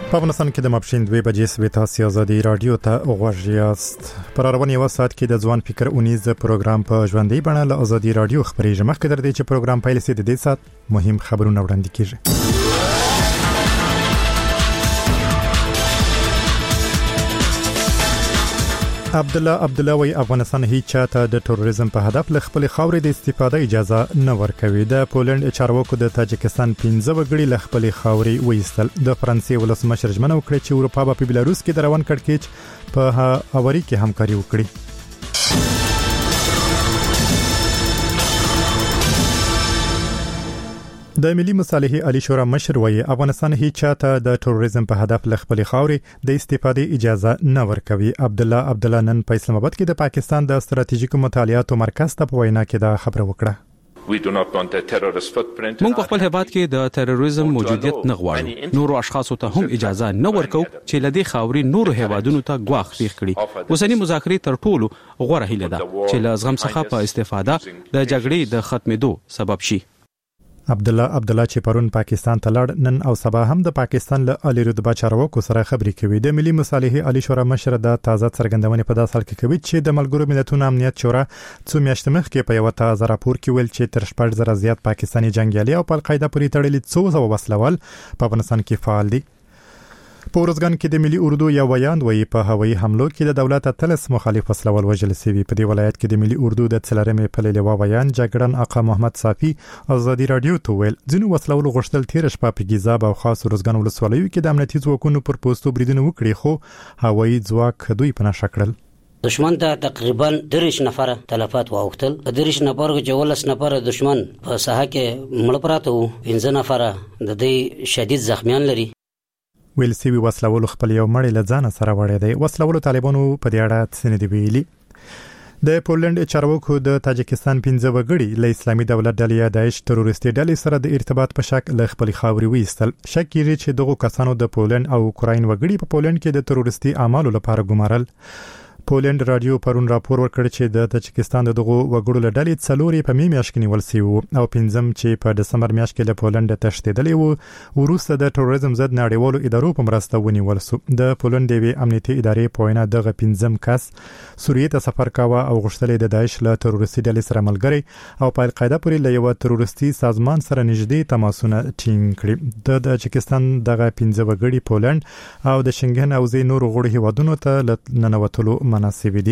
په افغانستان کې د ماپښین 2 بجې سوي تاسو آزادي رادیو ته غوږ یاست. پر رواني وسات کې د ځوان فکر اونیز پروګرام په ژوندۍ بڼه له آزادي رادیو خبرېږي. مخکې در دې چې پروګرام پیل شي د دې سات مهم خبرونه وړاندې کیږي. عبدالله وی افغانستان هیڅ چاته د تروریزم په هدف له خپل خاورې د استفاده اجازه نه ورکوي. د پولند چارواکو د تاجکستان 15 وګړي له خپل خاورې وایستل. د فرانسې ولسمشر ژمنه وکړه چې اروپا په بلاروس کې د روان کړکېچ په هواري کې همکاري وکړي. د ملي مصالحې عالی شورا مشر وایي افغانستان هیڅ چاته د تروریزم په هدف له خپل خاورې د استفاده اجازه نه ورکوي. عبدالله نن په اسلام آباد کې د پاکستان د ستراتیژیکو مطالعاتو مرکز ته په وینا کې دا خبره وکړه. موږ په خپل هیواد کې د تروریزم موجودیت نه غواړو. نورو اشخاصو ته هم اجازه نه ورکو چې لدی خاوري نورو هیوادونو ته ګواښ پیښ کړي. اوسنی مذاکرې تر ټولو غوره هیله ده چې له زغم څخه په استفاده د جګړې د ختمېدو سبب شي. عبدالله چې پرون پاکستان ته لاړ، نن او سبا هم د پاکستان له عالی رتبه چارواکو سره خبرې کوي. د ملي مصالحې عالی شورا مشر د تازه څرګندونې په داسې حال کې کوي چې د ملګرو ملتونو امنیت شورا څو میاشتې مخکې په یو تازه راپور کې ویل چې تر 14,000 زیات پاکستاني جنگیالي او په القاعده پورې تړلي 200 وسلوال په افغانستان کې فعال دي. په ورځګان کې د ملي اردو یو ویاند وایي په هوایي حملو کې د دولت اتلس مخالف وسلوال وژل شوي. په دې ولایت کې د ملي اردو د څلرمې پلې ویاند جګړن آقا محمد صافي آزادي رادیو ته ویل ځینو وسلوالو غوښتل تیر شپه په ګیزاب او خاص ورځګان ولسوالیو کې د امنیتي ځواکونو پر پوسټو بریدونه وکړي، خو هوایي ځواک دوی په نښه کړل. دشمن ته تقریبا 30 نفر تلفات واوختل. 30 نفر کې 14 نفر دشمن په ساحه کې مړ پراته وو، 15 نفر د دې شدید زخمیان لري. ویل سیوی وسلوالو خپل یو مړی له ځان سره وړی دی. وسلوالو طالبانو په دې اړه څه نه دی ویلي. د پولند چارواکو د تاجکستان 15 وګړي له اسلامي دولت ډلې داعش تروریستي ډلې سره د ارتباط په شک له خپل خاورې وایستل. شک کیږي چې دغه کسانو د پولند او اوکراین وګړي په پولند کې د تروریستي اعمالو لپاره ګمارل. پولند رادیو پرون راپور ورکړ چې د تاجکستان دغه وګړو له ډلې 4 په میاشت کې نیول شوی او 5 چې په دسمبر میاشت کې له پولند تښتېدلې وو وروسته د تروریزم ضد نړیوالو ادارو په مرسته ونیول شو. د پولند د امنیتي ادارې په وینا دغه 5 کس سوریې ته سفر کاوه او غوښتل د داعش له تروریستي ډلې سره ملګری او په القاعده پورې له یو تروریستي سازمان سره نږدې تماسونه ټینګ کړي. د تاجکستان دغه 15 وګړي پولند او د شنګن او زی نور غړي هیوادونو ته ننوتلو مناسب دي.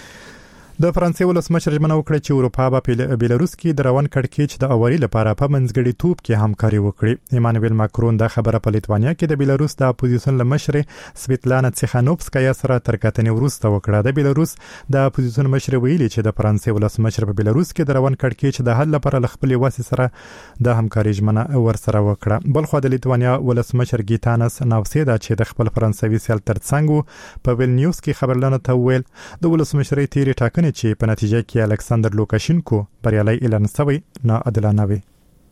د فرانسې ولسمشر ژمنه وکړه چې اروپا په بلاروس کې د روان کړکېچ د اواري لپاره په منځګړي توپ کې همکاري وکړي. ایمانوئل ماکرون د خبره په لیتوانیا کې د بلاروس د اپوزیسیون لمشر سویتلانا تسخانوفسکایا سره تر کتنې وروسته وکړه. د بلاروس د اپوزیسیون مشر ویلي چې د فرانسې ولسمشر په بلاروس کې د روان کړکېچ د حل لپاره خپل واسي سره د همکاري ژمنه ورسره وکړه. بلخو د لیتوانیا ولسمشر گیتانس ناوسیدا چې د خپل فرانسوي سیال ترڅنګ په ویلنیوس کې خبرلنه ته ویل د ولسمشر تیری ټاکنې چې په نتیجه کې الکساندر لوکاشینکو بریالي اعلان شوی نه عادلانه وي.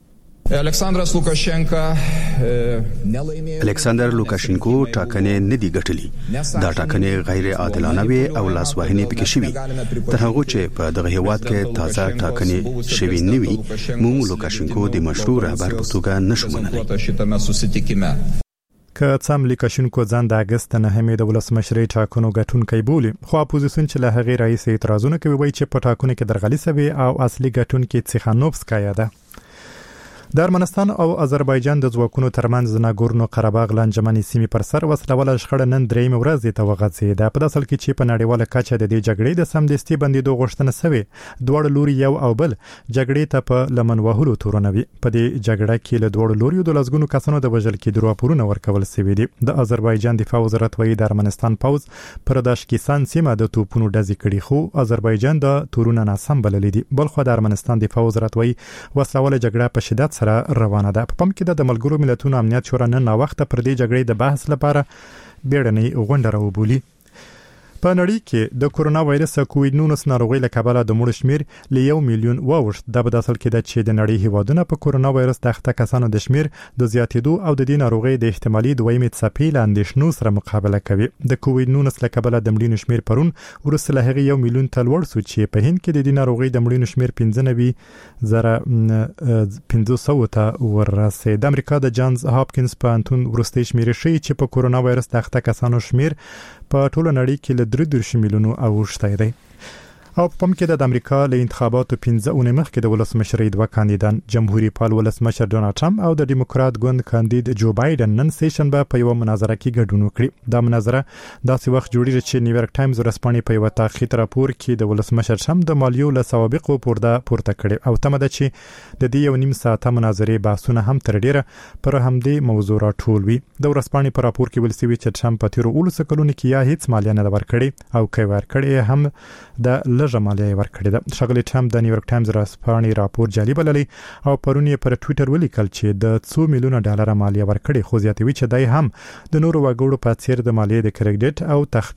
الکساندر لوکاشینکو ټاکنې نه دی ګټلې. دا ټاکنې غیر عادلانه وي او لاسوهنې پکې شوي. تر هغه چې په دغه هیواد کې تازه ټاکنې شوي نه وي، موږ لوکاشینکو د مشروع رهبر په توګه نشو منلی. که څم لوکاشینکو ځان د اگست نه همې د ولسمشرۍ ټاکنو ګټونکی بولي، خو اپوزیسیون چې له هغې رئیس اعتراضونه کوي وایي چې په ټاکنو کې درغلي شوې او اصلي ګټونکی تسخانوفسکایا ده. د ارمنستان او آذربایجان د ځواکونو ترمنځ د ناګورنو قرهباغ لانجمنې سیمې پر سر وسلواله شخړه نن درېیمه ورځ ته وغځېده. په داسې حال کې چې په نړیواله کچه د دې جګړې د سمدستي بندېدو غوښتنه شوې، دواړه لوري یو او بل جګړې ته په لمن وهلو تورونه وي. په دې جګړه کې له دواړو لوریو د لسګونو کسانو د وژل کېدو راپورونه ورکول شوي دي. د آذربایجان دفاع وزارت وایي د ارمنستان پوځ پر داشکیسان سیمه د توپونو ډزې کړي، خو آذربایجان د تورونه ناسم بللي دي. بلخو د ارمنستان دفاع وزارت وایي وسلواله جګړه په شدت سره روانه ده. په پم کې د ملګرو ملتونو امنیت شورا نن وخت پر دې جګړې د بحث لپاره بیړنۍ غونډه راوبولي. په نړۍ کې د کورونا وایرس کووډ-19 ناروغي له کبله د مړو شمیر ل 1 میلیون واوښت. د بداسل کې د چې د نړۍ هیوادونو په کورونا وایرس د اخته کسانو د شمیر د زیاتېدو او د دې ناروغي د احتمالي دویمې څپې له اندېښنو سره مقابله کوي. د کووډ-19 له کبله د مړینو شمیر پرون ورسره هغه 1 میلیون ته لوړ شو چې په هند کې د دې ناروغي د مړینو شمیر 15,500 ته ورسېد. د امریکا د جانز هاپکینز پوهنتون ورستي شمیر شي چې په کورونا وایرس د اخته کسانو شمیر په ټوله نړۍ کې له 3 میلیونو اوښتی دی. او په پم کې د امریکا له انتخاباتو 15 اونۍ مخکې د ولسمشرۍ دوه کاندیدان جمهوریت پال ولسمشر ډونالد ټرمپ او د ډیموکرات ګوند کاندید جو بایدن نن سیشنبه په یو مناظره کې ګډون وکړي. دا مناظره داسې وخت جوړیږي چې نیویارک ټایمز ورسپانې په یو تاخیر راپور کې د ولسمشر ټرمپ د مالیو له سوابقو پورته کړي او تمه ده چې د دې یو نیم ساعته مناظرې بحثونه هم تر ډیره پر همدې موضوع راټول وي. د ورسپانې په راپور کې ویل شوی چې ټرمپ په تیر 19 کلونو کې یا هیڅ مالیه نه ورکړي او کوي ورکړي هم د مالیه ورکړې ده. شغله ټرمپ د نیویارک ټایمز راسپانې راپور جعلي بللی او پرون یې پر ټوئیټر ولیکل چې د 2 میلیونه ډالر مالیه ورکړي، خو زیاتوي چې دای هم د نورو وګړو په څیر د مالیې د کریډټ او